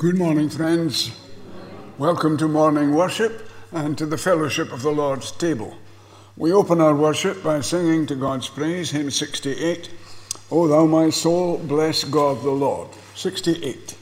Good morning, friends. Welcome to morning worship and to the fellowship of the Lord's table. We open our worship by singing to God's praise, hymn 68, O thou my soul, bless God the Lord. 68.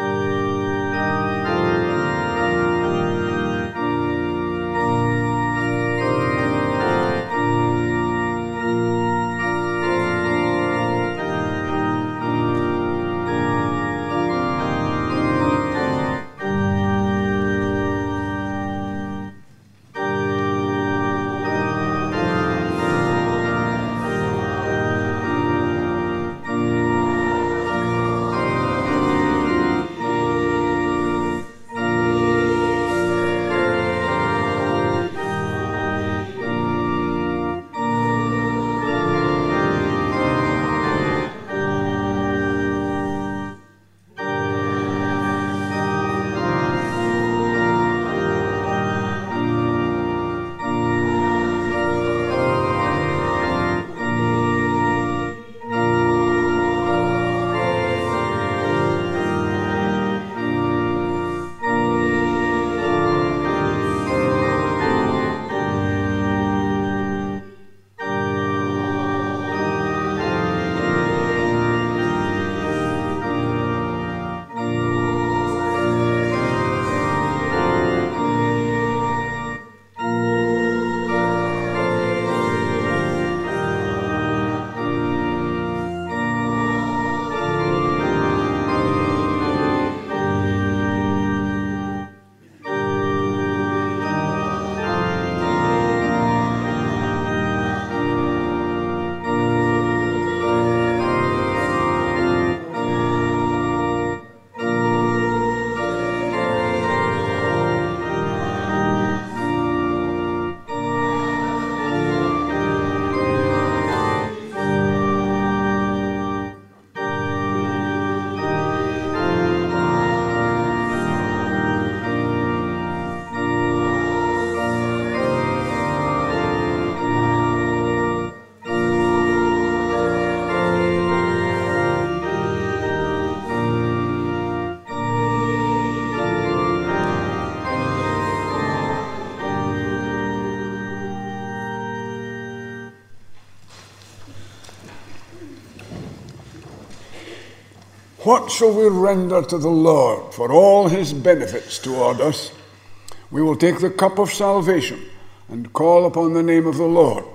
What shall we render to the Lord for all his benefits toward us? We will take the cup of salvation and call upon the name of the Lord.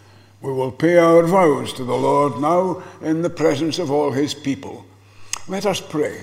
We will pay our vows to the Lord now in the presence of all his people. Let us pray.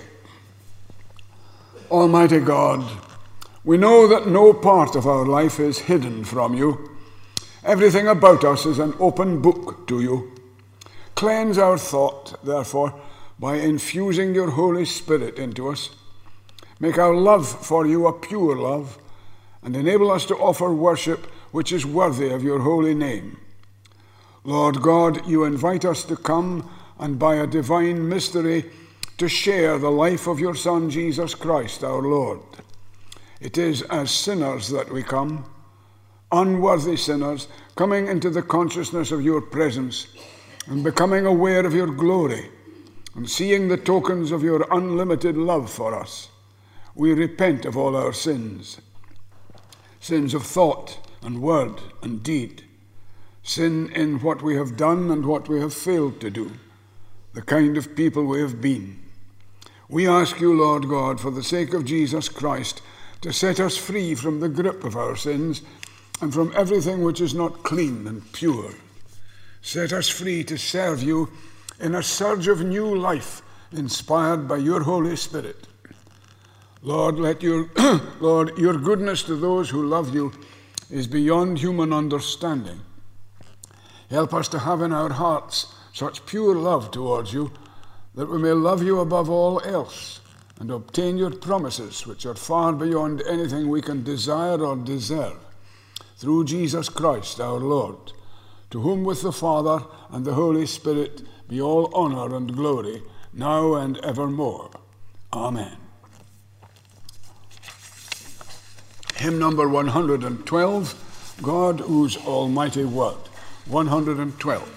Almighty God, we know that no part of our life is hidden from you. Everything about us is an open book to you. Cleanse our thought, therefore, by infusing your Holy Spirit into us. Make our love for you a pure love, and enable us to offer worship which is worthy of your holy name. Lord God, you invite us to come and by a divine mystery to share the life of your Son, Jesus Christ, our Lord. It is as sinners that we come, unworthy sinners, coming into the consciousness of your presence and becoming aware of your glory, and seeing the tokens of your unlimited love for us. We repent of all our sins of thought and word and deed, sin in what we have done and what we have failed to do, the kind of people we have been. We ask you, Lord God, for the sake of Jesus Christ, to set us free from the grip of our sins and from everything which is not clean and pure. Set us free to serve you in a surge of new life inspired by your Holy Spirit. Lord, Lord, your goodness to those who love you is beyond human understanding. Help us to have in our hearts such pure love towards you that we may love you above all else and obtain your promises, which are far beyond anything we can desire or deserve, through Jesus Christ our Lord, to whom with the Father and the Holy Spirit be all honor and glory, now and evermore. Amen. Hymn number 112, God whose almighty word. 112.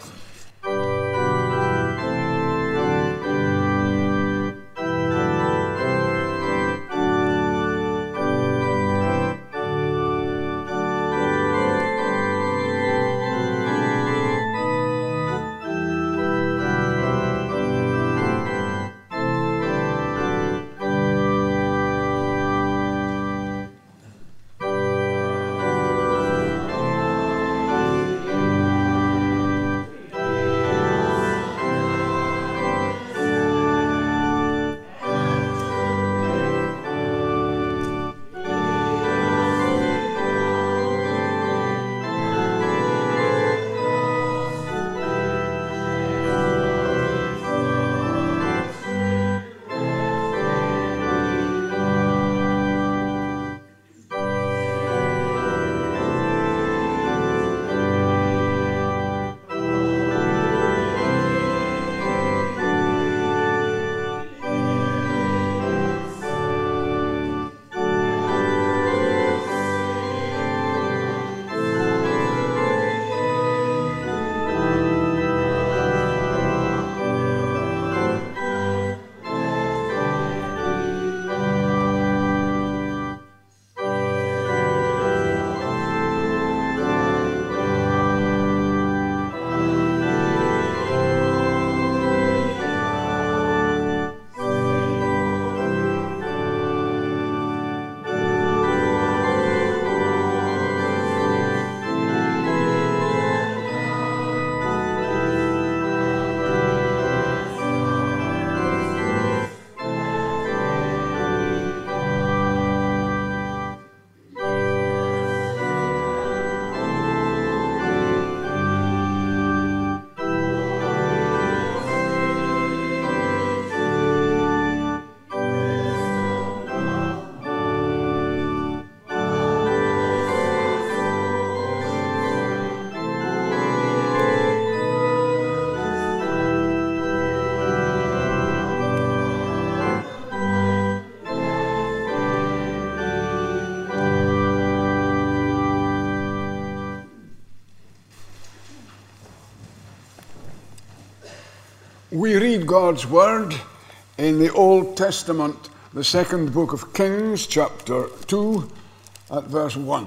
We read God's word in the Old Testament, the second book of Kings, chapter 2, at verse 1.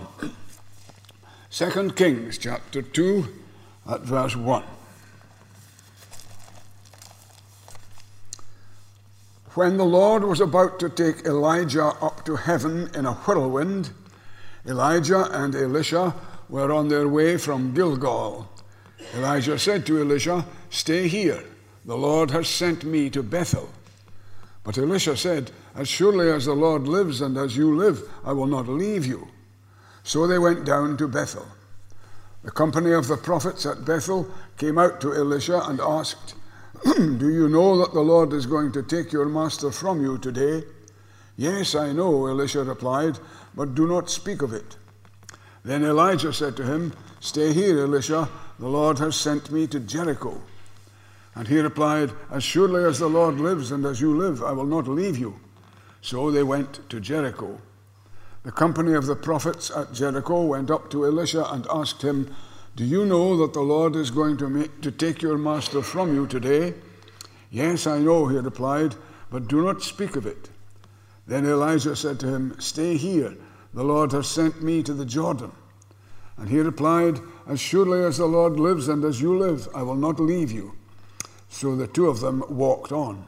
2 Kings, chapter 2, at verse 1. When the Lord was about to take Elijah up to heaven in a whirlwind, Elijah and Elisha were on their way from Gilgal. Elijah said to Elisha, "Stay here. The Lord has sent me to Bethel." But Elisha said, "As surely as the Lord lives and as you live, I will not leave you." So they went down to Bethel. The company of the prophets at Bethel came out to Elisha and asked, "Do you know that the Lord is going to take your master from you today?" "Yes, I know," Elisha replied, "but do not speak of it." Then Elijah said to him, "Stay here, Elisha. The Lord has sent me to Jericho." And he replied, "As surely as the Lord lives and as you live, I will not leave you." So they went to Jericho. The company of the prophets at Jericho went up to Elisha and asked him, "Do you know that the Lord is going to take your master from you today?" "Yes, I know," he replied, "but do not speak of it." Then Elijah said to him, "Stay here. The Lord has sent me to the Jordan." And he replied, "As surely as the Lord lives and as you live, I will not leave you." So the two of them walked on.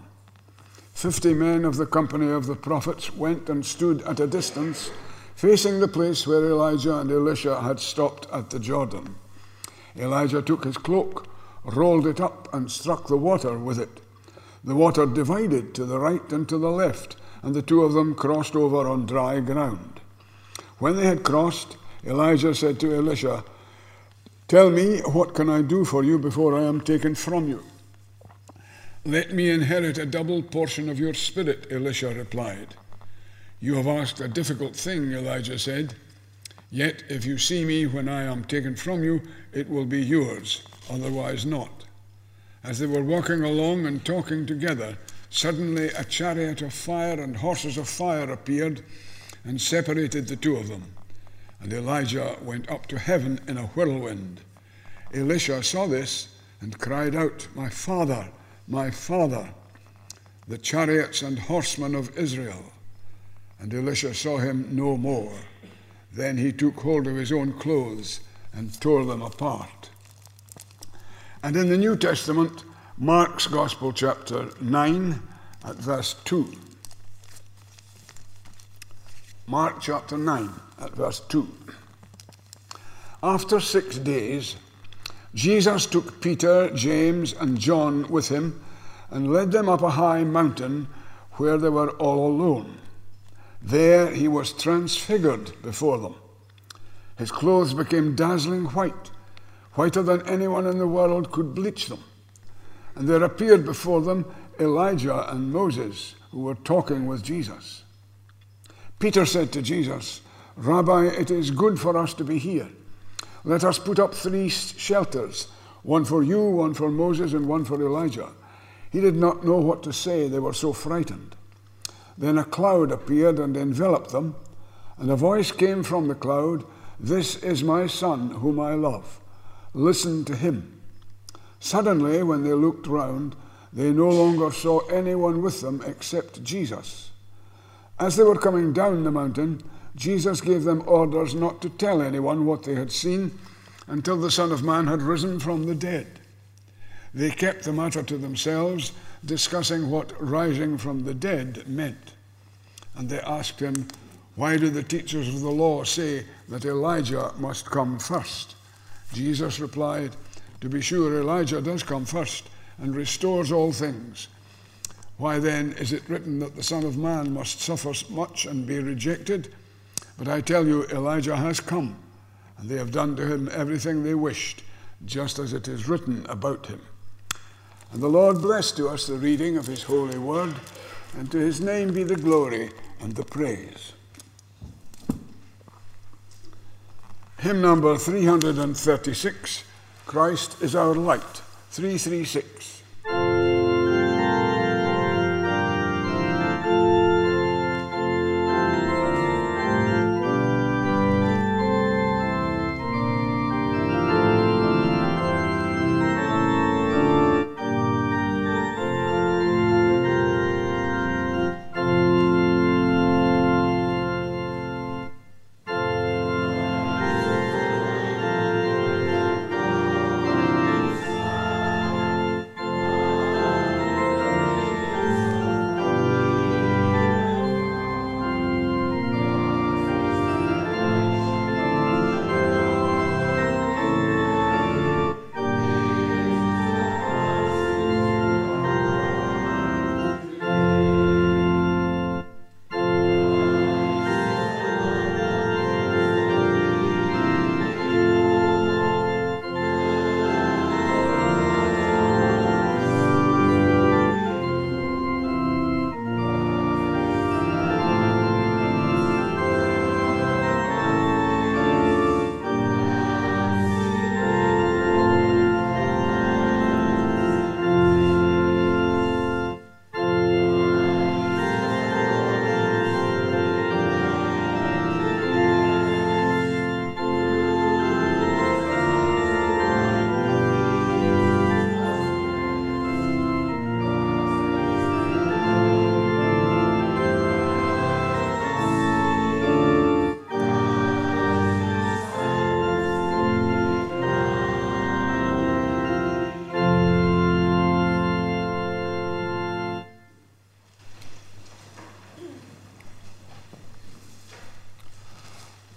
50 men of the company of the prophets went and stood at a distance, facing the place where Elijah and Elisha had stopped at the Jordan. Elijah took his cloak, rolled it up, and struck the water with it. The water divided to the right and to the left, and the two of them crossed over on dry ground. When they had crossed, Elijah said to Elisha, "Tell me, what can I do for you before I am taken from you?" "Let me inherit a double portion of your spirit," Elisha replied. "You have asked a difficult thing," Elijah said. "Yet if you see me when I am taken from you, it will be yours, otherwise not." As they were walking along and talking together, suddenly a chariot of fire and horses of fire appeared and separated the two of them. And Elijah went up to heaven in a whirlwind. Elisha saw this and cried out, "My father, my father, the chariots and horsemen of Israel." And Elisha saw him no more. Then he took hold of his own clothes and tore them apart. And in the New Testament, Mark's Gospel, chapter 9, at verse 2. Mark chapter 9, at verse 2. After 6 days, Jesus took Peter, James, and John with him and led them up a high mountain where they were all alone. There he was transfigured before them. His clothes became dazzling white, whiter than anyone in the world could bleach them. And there appeared before them Elijah and Moses, who were talking with Jesus. Peter said to Jesus, "Rabbi, it is good for us to be here. Let us put up 3 shelters, one for you, one for Moses, and one for Elijah." He did not know what to say. They were so frightened. Then a cloud appeared and enveloped them, and a voice came from the cloud, "This is my son, whom I love. Listen to him." Suddenly, when they looked round, they no longer saw anyone with them except Jesus. As they were coming down the mountain, Jesus gave them orders not to tell anyone what they had seen until the Son of Man had risen from the dead. They kept the matter to themselves, discussing what rising from the dead meant. And they asked him, "Why do the teachers of the law say that Elijah must come first?" Jesus replied, "To be sure, Elijah does come first and restores all things. Why then is it written that the Son of Man must suffer much and be rejected? But I tell you, Elijah has come, and they have done to him everything they wished, just as it is written about him." And the Lord bless to us the reading of his holy word, and to his name be the glory and the praise. Hymn number 336, "Christ is our light," 336.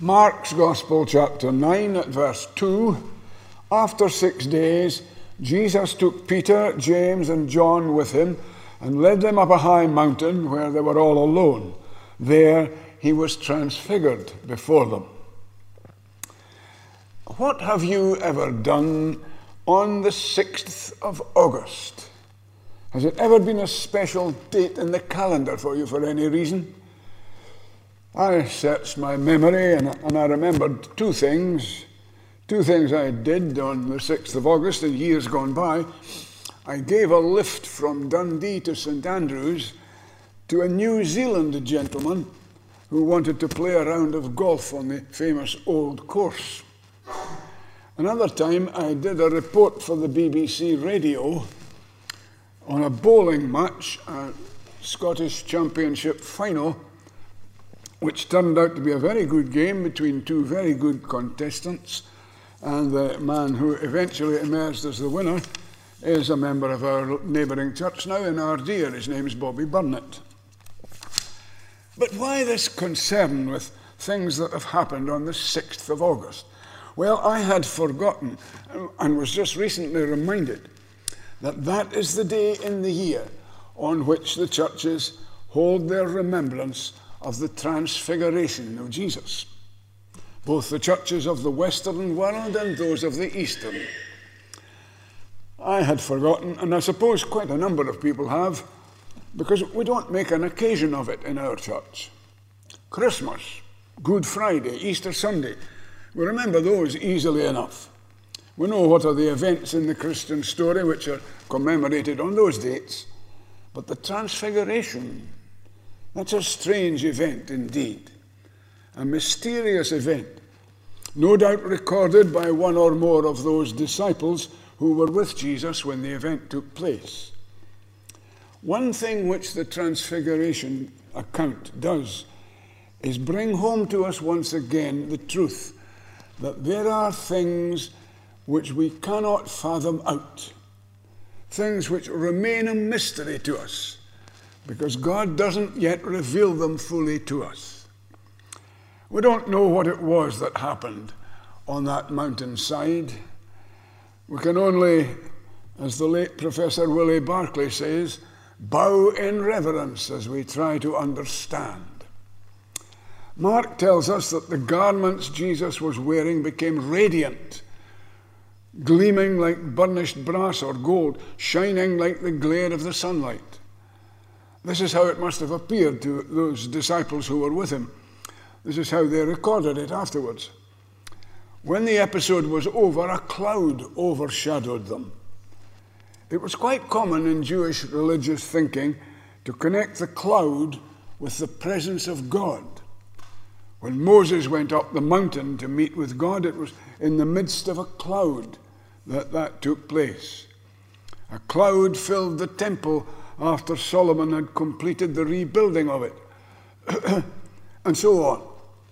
Mark's Gospel, chapter 9, at verse 2. After 6 days, Jesus took Peter, James, and John with him and led them up a high mountain where they were all alone. There he was transfigured before them. What have you ever done on the 6th of August? Has it ever been a special date in the calendar for you for any reason? I searched my memory and I remembered two things I did on the 6th of August in years gone by. I gave a lift from Dundee to St Andrews to a New Zealand gentleman who wanted to play a round of golf on the famous old course. Another time I did a report for the BBC radio on a bowling match, a Scottish Championship final, which turned out to be a very good game between two very good contestants, and the man who eventually emerged as the winner is a member of our neighbouring church now in Ardea. His name's Bobby Burnett. But why this concern with things that have happened on the 6th of August? Well, I had forgotten and was just recently reminded that that is the day in the year on which the churches hold their remembrance of the transfiguration of Jesus, both the churches of the Western world and those of the Eastern. I had forgotten, and I suppose quite a number of people have, because we don't make an occasion of it in our church. Christmas, Good Friday, Easter Sunday, we remember those easily enough. We know what are the events in the Christian story which are commemorated on those dates, but the Transfiguration, that's a strange event indeed, a mysterious event, no doubt recorded by one or more of those disciples who were with Jesus when the event took place. One thing which the Transfiguration account does is bring home to us once again the truth that there are things which we cannot fathom out, things which remain a mystery to us, because God doesn't yet reveal them fully to us. We don't know what it was that happened on that mountainside. We can only, as the late Professor Willie Barclay says, bow in reverence as we try to understand. Mark tells us that the garments Jesus was wearing became radiant, gleaming like burnished brass or gold, shining like the glare of the sunlight. This is how it must have appeared to those disciples who were with him. This is how they recorded it afterwards. When the episode was over, a cloud overshadowed them. It was quite common in Jewish religious thinking to connect the cloud with the presence of God. When Moses went up the mountain to meet with God, it was in the midst of a cloud that took place. A cloud filled the temple after Solomon had completed the rebuilding of it, and so on.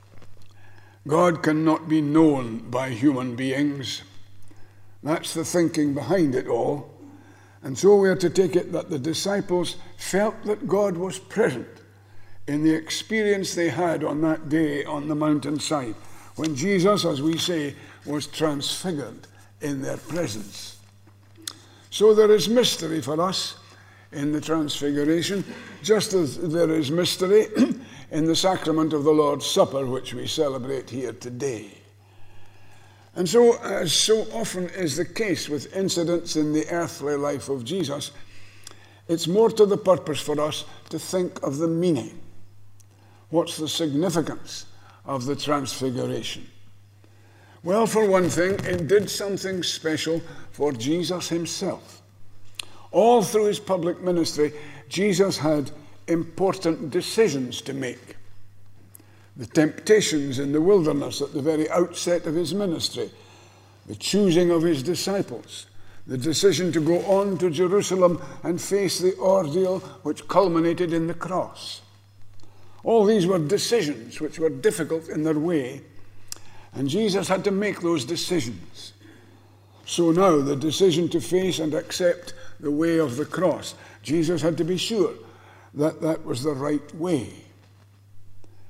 God cannot be known by human beings. That's the thinking behind it all. And so we are to take it that the disciples felt that God was present in the experience they had on that day on the mountainside, when Jesus, as we say, was transfigured in their presence. So there is mystery for us in the Transfiguration, just as there is mystery in the sacrament of the Lord's Supper, which we celebrate here today. And so, as so often is the case with incidents in the earthly life of Jesus, it's more to the purpose for us to think of the meaning. What's the significance of the Transfiguration? Well, for one thing, it did something special for Jesus himself. All through his public ministry, Jesus had important decisions to make. The temptations in the wilderness at the very outset of his ministry, the choosing of his disciples, the decision to go on to Jerusalem and face the ordeal which culminated in the cross. All these were decisions which were difficult in their way, and Jesus had to make those decisions. So now, the decision to face and accept the way of the cross, Jesus had to be sure that that was the right way.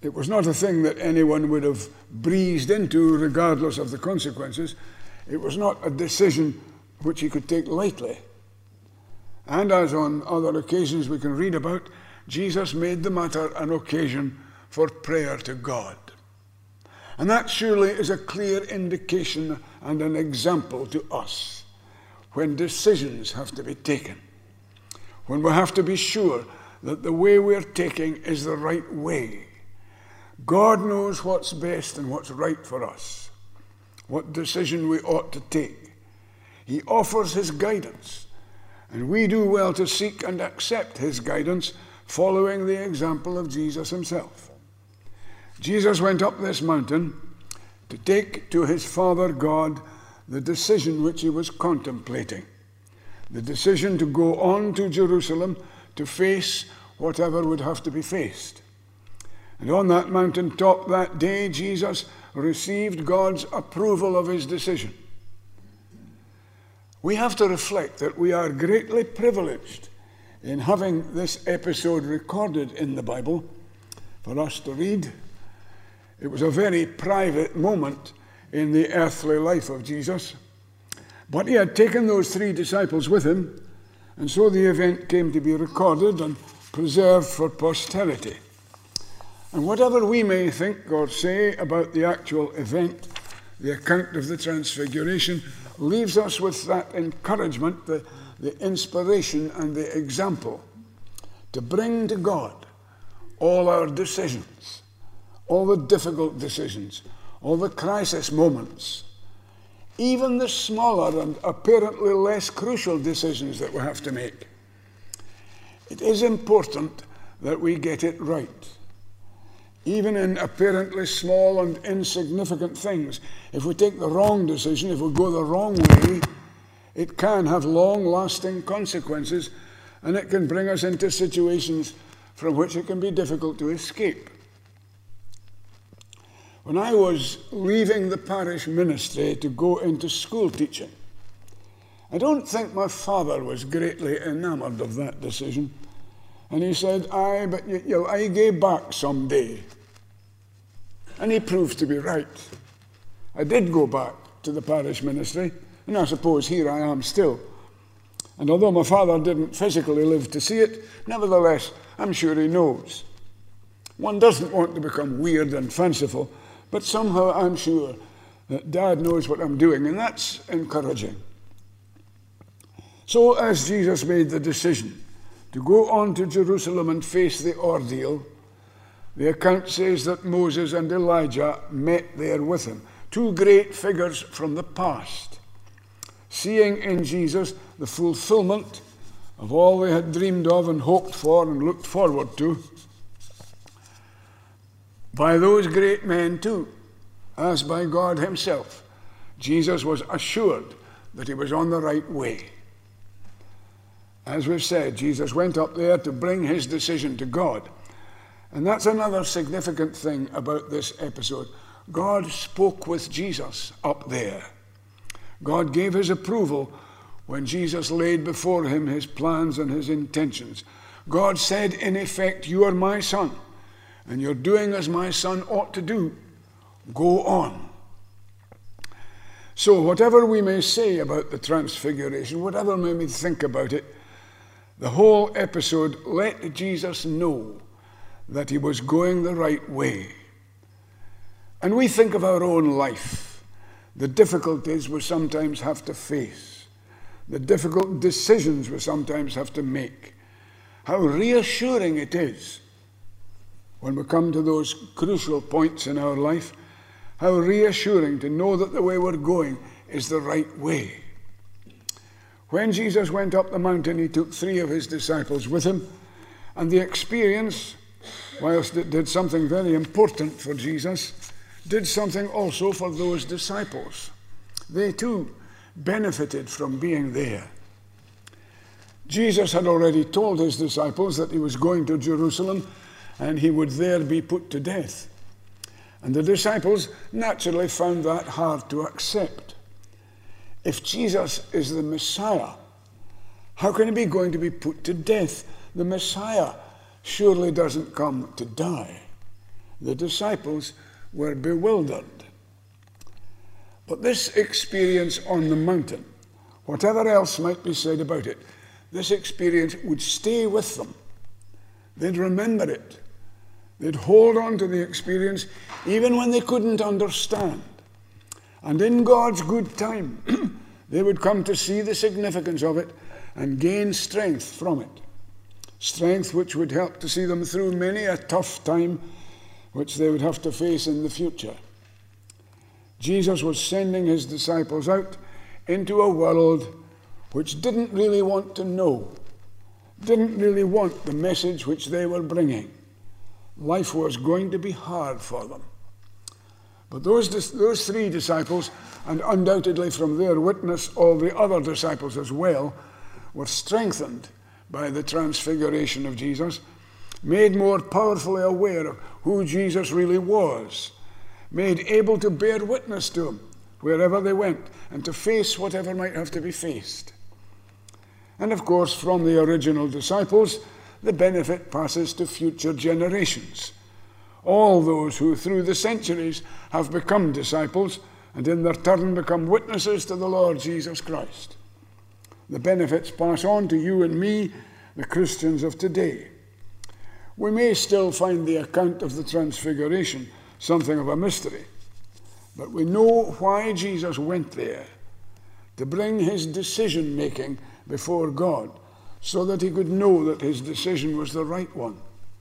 It was not a thing that anyone would have breezed into regardless of the consequences. It was not a decision which he could take lightly. And as on other occasions we can read about, Jesus made the matter an occasion for prayer to God. And that surely is a clear indication and an example to us when decisions have to be taken, when we have to be sure that the way we're taking is the right way. God knows what's best and what's right for us, what decision we ought to take. He offers his guidance, and we do well to seek and accept his guidance, following the example of Jesus himself. Jesus went up this mountain to take to his Father God the decision which he was contemplating, the decision to go on to Jerusalem to face whatever would have to be faced. And on that mountaintop that day, Jesus received God's approval of his decision. We have to reflect that we are greatly privileged in having this episode recorded in the Bible for us to read. It was a very private moment in the earthly life of Jesus, but he had taken those 3 disciples with him, and so the event came to be recorded and preserved for posterity. And whatever we may think or say about the actual event, the account of the Transfiguration leaves us with that encouragement, the inspiration and the example to bring to God all our decisions, all the difficult decisions, all the crisis moments, even the smaller and apparently less crucial decisions that we have to make. It is important that we get it right. Even in apparently small and insignificant things, if we take the wrong decision, if we go the wrong way, it can have long-lasting consequences, and it can bring us into situations from which it can be difficult to escape. When I was leaving the parish ministry to go into school teaching, I don't think my father was greatly enamoured of that decision. And he said, "Aye, but you'll gae back someday." And he proved to be right. I did go back to the parish ministry, and I suppose here I am still. And although my father didn't physically live to see it, nevertheless, I'm sure he knows. One doesn't want to become weird and fanciful, but somehow I'm sure that Dad knows what I'm doing, and that's encouraging. So as Jesus made the decision to go on to Jerusalem and face the ordeal, the account says that Moses and Elijah met there with him, 2 great figures from the past, seeing in Jesus the fulfillment of all they had dreamed of and hoped for and looked forward to. By those great men too, as by God himself, Jesus was assured that he was on the right way. As we've said, Jesus went up there to bring his decision to God. And that's another significant thing about this episode. God spoke with Jesus up there. God gave his approval when Jesus laid before him his plans and his intentions. God said, in effect, "You are my son, and you're doing as my son ought to do. Go on." So whatever we may say about the Transfiguration, whatever we may think about it, the whole episode let Jesus know that he was going the right way. And we think of our own life, the difficulties we sometimes have to face, the difficult decisions we sometimes have to make. How reassuring it is when we come to those crucial points in our life, how reassuring to know that the way we're going is the right way. When Jesus went up the mountain, he took 3 of his disciples with him, and the experience, whilst it did something very important for Jesus, did something also for those disciples. They too benefited from being there. Jesus had already told his disciples that he was going to Jerusalem and he would there be put to death. And the disciples naturally found that hard to accept. If Jesus is the Messiah, how can he be going to be put to death? The Messiah surely doesn't come to die. The disciples were bewildered. But this experience on the mountain, whatever else might be said about it, this experience would stay with them. They'd remember it. They'd hold on to the experience even when they couldn't understand. And in God's good time, they would come to see the significance of it and gain strength from it. Strength which would help to see them through many a tough time which they would have to face in the future. Jesus was sending his disciples out into a world which didn't really want to know, didn't really want the message which they were bringing. Life was going to be hard for them. But those three disciples, and undoubtedly from their witness all the other disciples as well, were strengthened by the transfiguration of Jesus, made more powerfully aware of who Jesus really was, made able to bear witness to him wherever they went and to face whatever might have to be faced. And of course, from the original disciples, the benefit passes to future generations. All those who through the centuries have become disciples and in their turn become witnesses to the Lord Jesus Christ. The benefits pass on to you and me, the Christians of today. We may still find the account of the Transfiguration something of a mystery, but we know why Jesus went there, to bring his decision-making before God, so that he could know that his decision was the right one.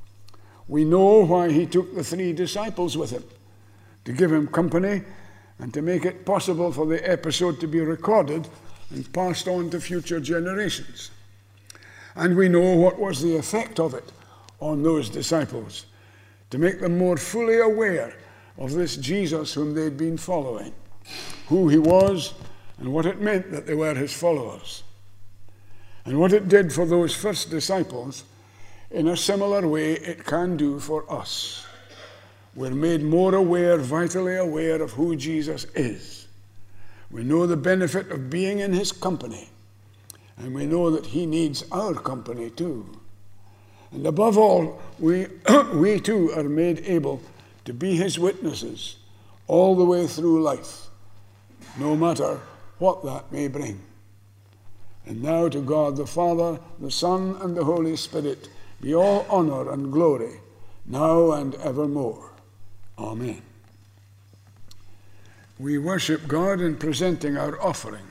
We know why he took the three disciples with him, to give him company and to make it possible for the episode to be recorded and passed on to future generations. And we know what was the effect of it on those disciples, to make them more fully aware of this Jesus whom they'd been following, who he was and what it meant that they were his followers. And what it did for those first disciples, in a similar way it can do for us. We're made more aware, vitally aware of who Jesus is. We know the benefit of being in his company, and we know that he needs our company too. And above all, we too are made able to be his witnesses all the way through life, no matter what that may bring. And now to God the Father, the Son, and the Holy Spirit be all honor and glory, now and evermore. Amen. We worship God in presenting our offering.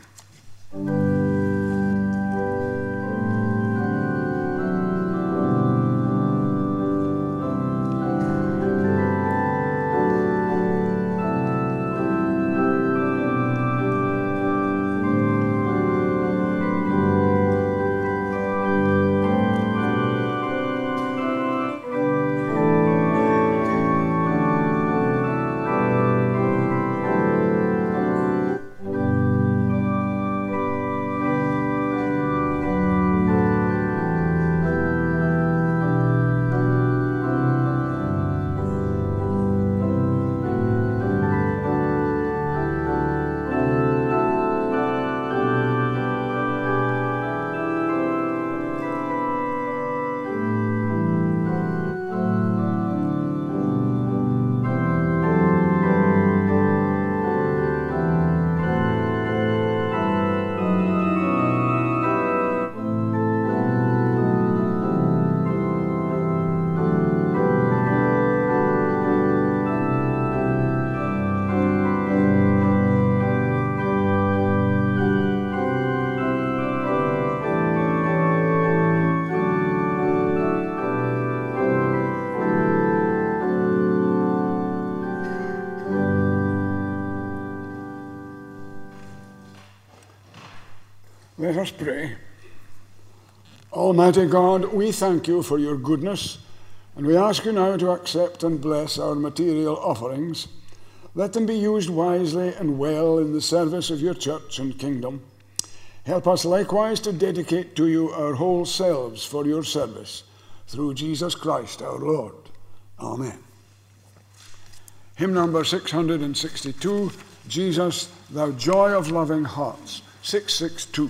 Let us pray. Almighty God, we thank you for your goodness, and we ask you now to accept and bless our material offerings. Let them be used wisely and well in the service of your church and kingdom. Help us likewise to dedicate to you our whole selves for your service, through Jesus Christ our Lord. Amen. Hymn number 662, Jesus, Thou Joy of Loving Hearts, 662.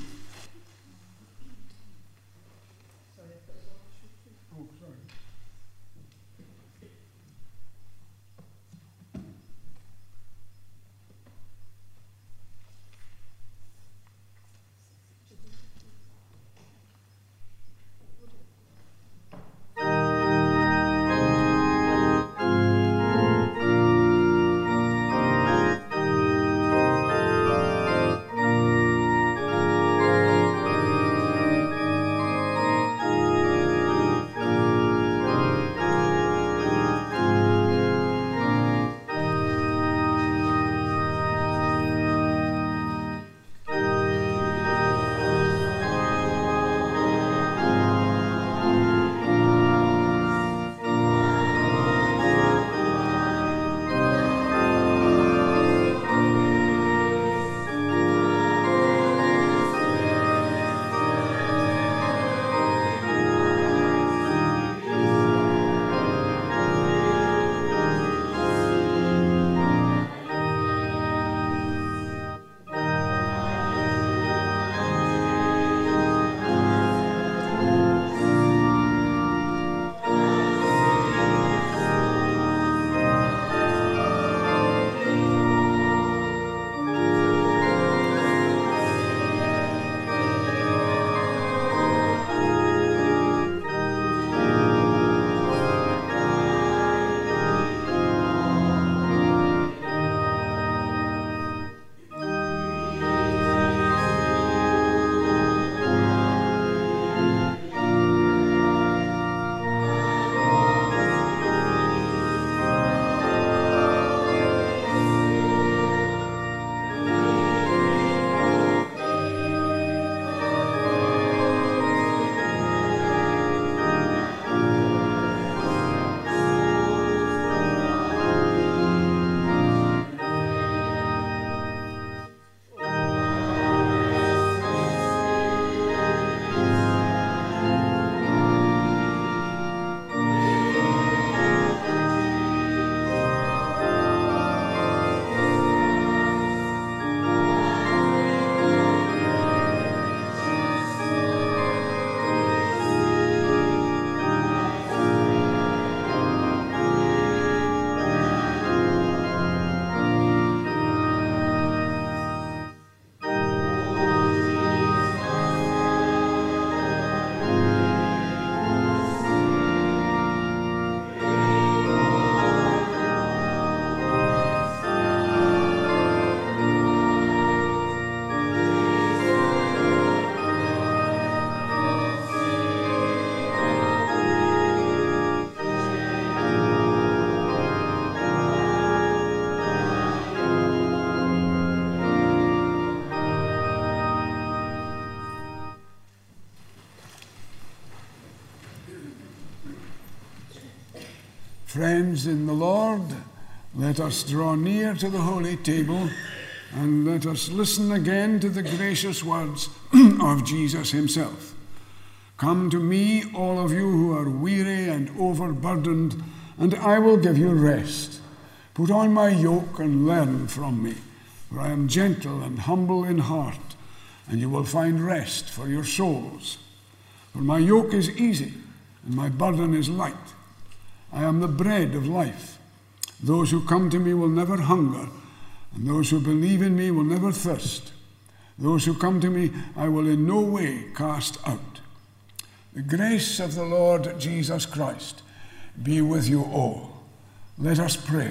Friends in the Lord, let us draw near to the holy table and let us listen again to the gracious words of Jesus himself. Come to me, all of you who are weary and overburdened, and I will give you rest. Put on my yoke and learn from me, for I am gentle and humble in heart, and you will find rest for your souls. For my yoke is easy and my burden is light. I am the bread of life. Those who come to me will never hunger, and those who believe in me will never thirst. Those who come to me I will in no way cast out. The grace of the Lord Jesus Christ be with you all. Let us pray.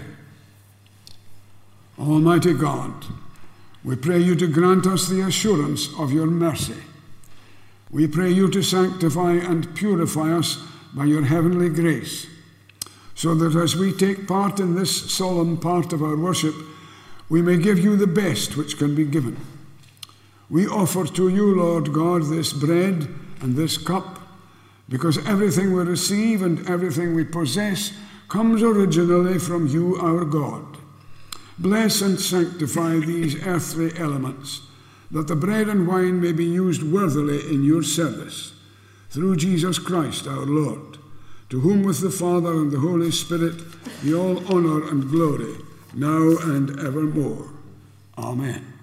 Almighty God, we pray you to grant us the assurance of your mercy. We pray you to sanctify and purify us by your heavenly grace, so that as we take part in this solemn part of our worship, we may give you the best which can be given. We offer to you, Lord God, this bread and this cup, because everything we receive and everything we possess comes originally from you, our God. Bless and sanctify these earthly elements, that the bread and wine may be used worthily in your service, through Jesus Christ our Lord, to whom with the Father and the Holy Spirit be all honor and glory, now and evermore. Amen.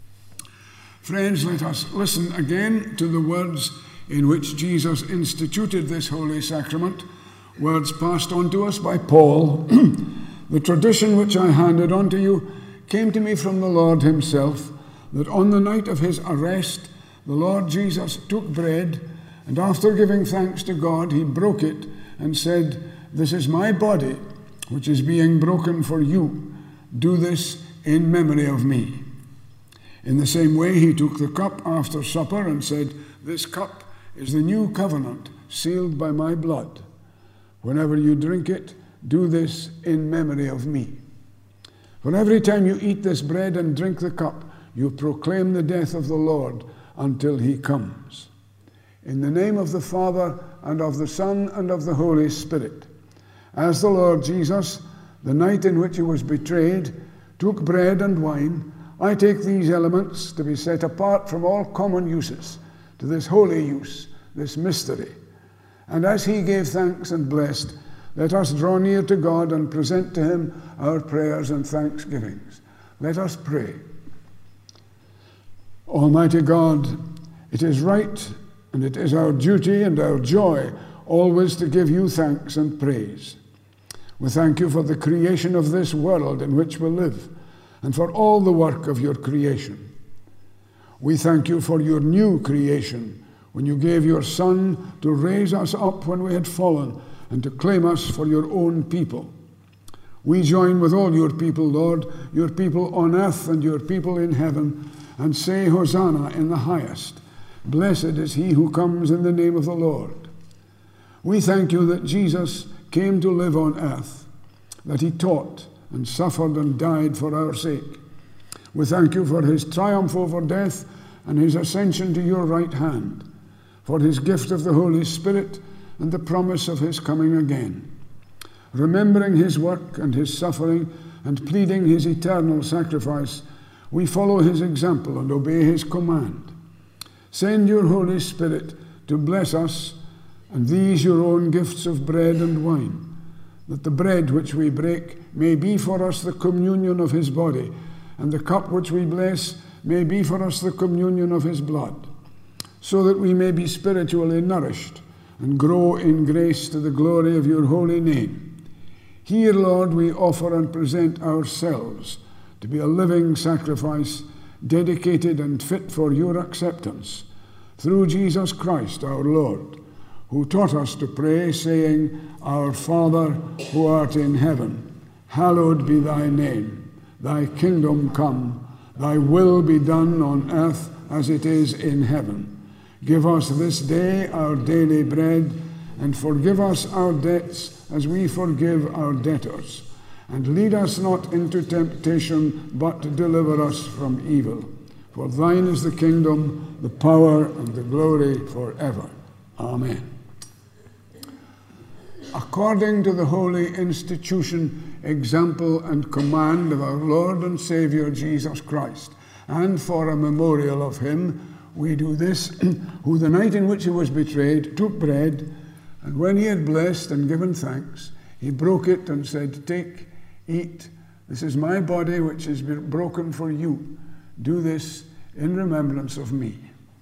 Friends, let us listen again to the words in which Jesus instituted this holy sacrament, words passed on to us by Paul. The tradition which I handed on to you came to me from the Lord himself, that on the night of his arrest, the Lord Jesus took bread, and after giving thanks to God, he broke it and said, "This is my body, which is being broken for you. Do this in memory of me." In the same way, he took the cup after supper and said, "This cup is the new covenant sealed by my blood. Whenever you drink it, do this in memory of me. For every time you eat this bread and drink the cup, you proclaim the death of the Lord until he comes." In the name of the Father, and of the Son, and of the Holy Spirit. As the Lord Jesus, the night in which he was betrayed, took bread and wine, I take these elements to be set apart from all common uses, to this holy use, this mystery. And as he gave thanks and blessed, let us draw near to God and present to him our prayers and thanksgivings. Let us pray. Almighty God, it is right and it is our duty and our joy always to give you thanks and praise. We thank you for the creation of this world in which we live, and for all the work of your creation. We thank you for your new creation, when you gave your Son to raise us up when we had fallen, and to claim us for your own people. We join with all your people, Lord, your people on earth and your people in heaven, and say, Hosanna in the highest. Blessed is he who comes in the name of the Lord. We thank you that Jesus came to live on earth, that he taught and suffered and died for our sake. We thank you for his triumph over death and his ascension to your right hand, for his gift of the Holy Spirit and the promise of his coming again. Remembering his work and his suffering and pleading his eternal sacrifice, we follow his example and obey his command. Send your Holy Spirit to bless us and these your own gifts of bread and wine, that the bread which we break may be for us the communion of his body, and the cup which we bless may be for us the communion of his blood, so that we may be spiritually nourished and grow in grace to the glory of your holy name. Here, Lord, we offer and present ourselves to be a living sacrifice, dedicated and fit for your acceptance, through Jesus Christ our Lord, who taught us to pray, saying, Our Father, who art in heaven, hallowed be thy name. Thy kingdom come, thy will be done on earth as it is in heaven. Give us this day our daily bread, and forgive us our debts as we forgive our debtors. And lead us not into temptation, but deliver us from evil. For thine is the kingdom, the power, and the glory forever. Amen. according to the holy institution, example, and command of our Lord and Saviour Jesus Christ, and for a memorial of him, we do this, who the night in which he was betrayed took bread, and when he had blessed and given thanks, he broke it and said, "Take, eat, this is my body which is broken for you. Do this in remembrance of me."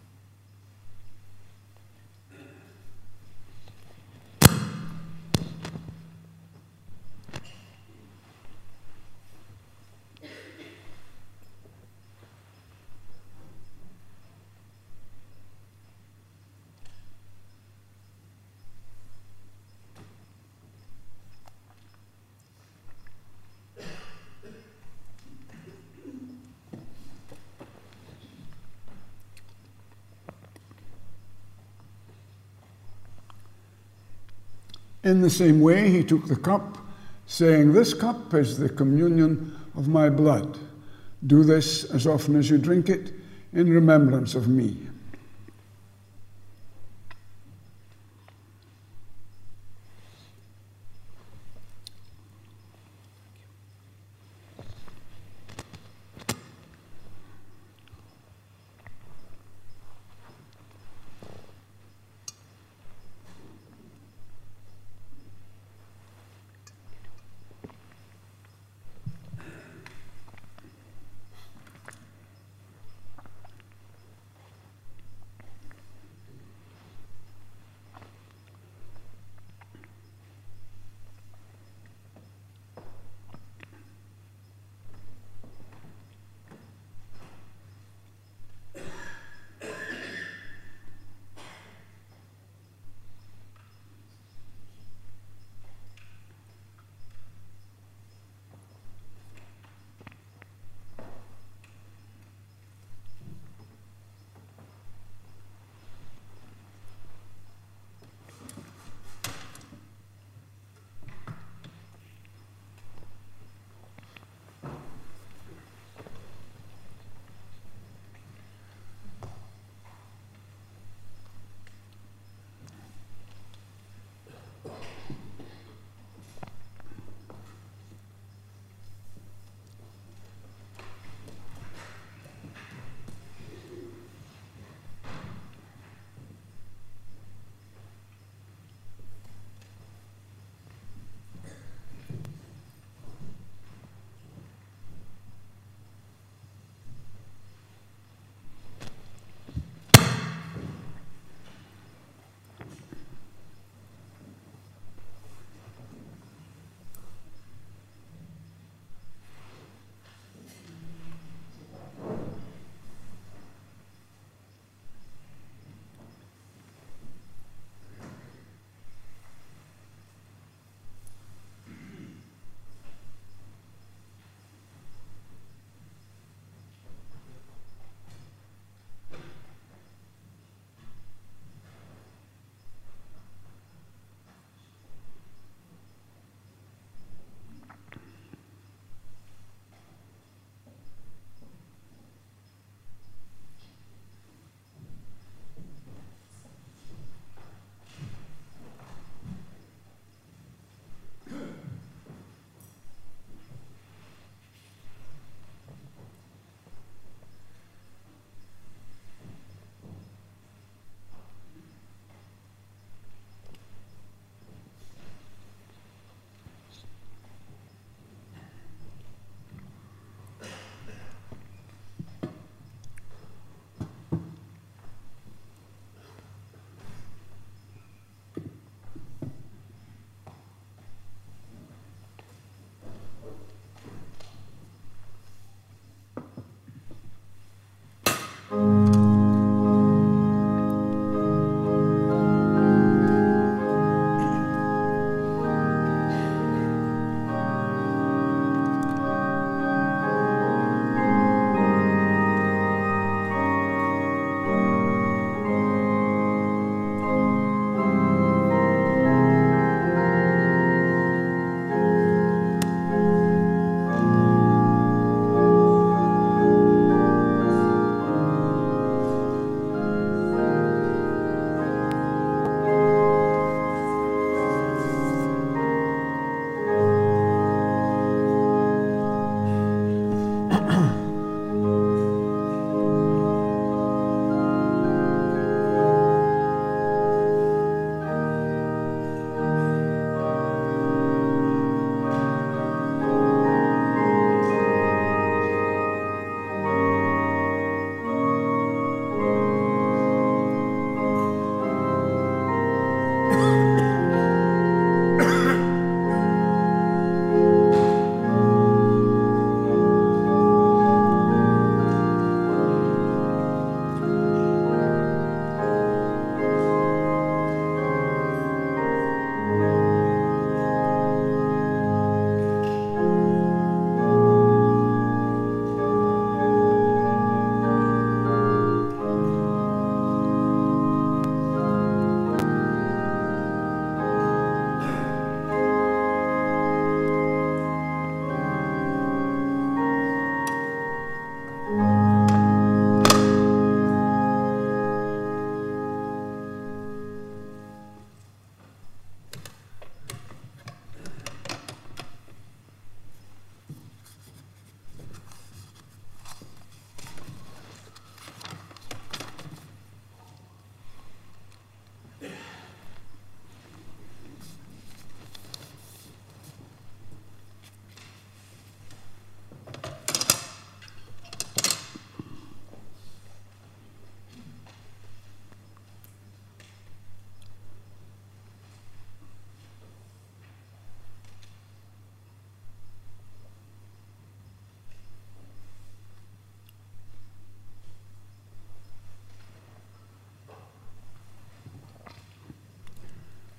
In the same way, he took the cup, saying, "This cup is the communion of my blood. Do this as often as you drink it in remembrance of me."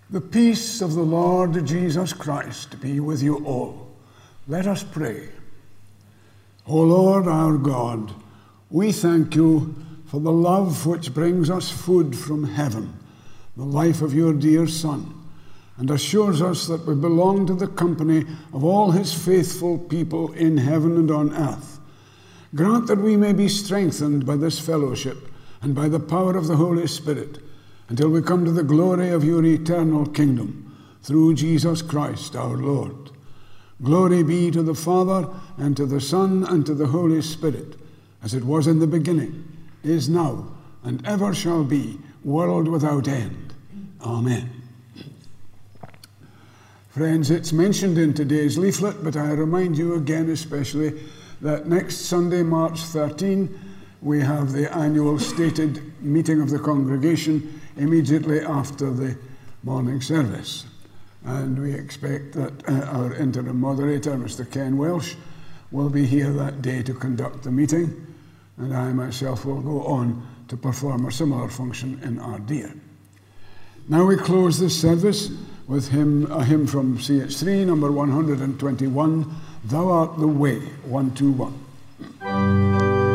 The peace of the Lord Jesus Christ be with you all. Let us pray. O Lord our God, we thank you for the love which brings us food from heaven, the life of your dear Son, and assures us that we belong to the company of all his faithful people in heaven and on earth. Grant that we may be strengthened by this fellowship and by the power of the Holy Spirit, until we come to the glory of your eternal kingdom, through Jesus Christ our Lord. Glory be to the Father, and to the Son, and to the Holy Spirit, as it was in the beginning, is now, and ever shall be, world without end. Amen. Friends, it's mentioned in today's leaflet, but I remind you again especially that next Sunday, March 13, we have the annual stated meeting of the congregation immediately after the morning service. And we expect that our interim moderator, Mr. Ken Welsh, will be here that day to conduct the meeting, and I myself will go on to perform a similar function in Ardea. Now we close this service with a hymn from CH3, number 121, Thou Art the Way, 121.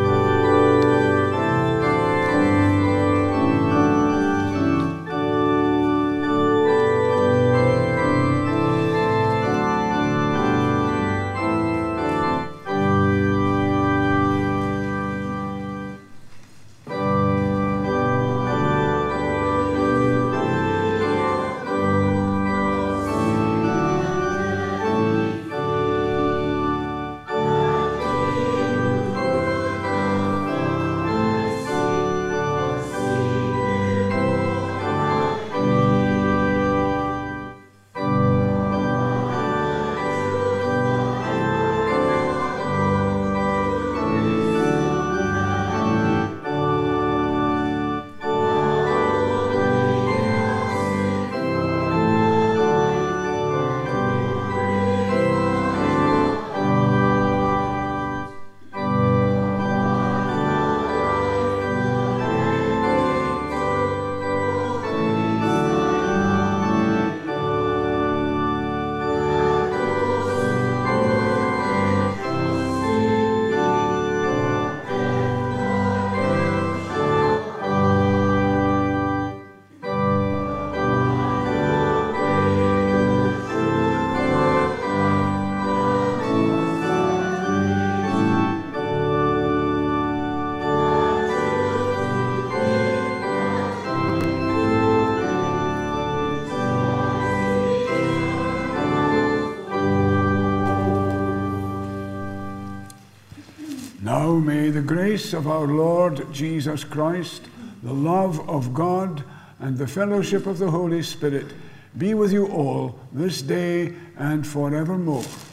Now may the grace of our Lord Jesus Christ, the love of God, and the fellowship of the Holy Spirit be with you all this day and forevermore.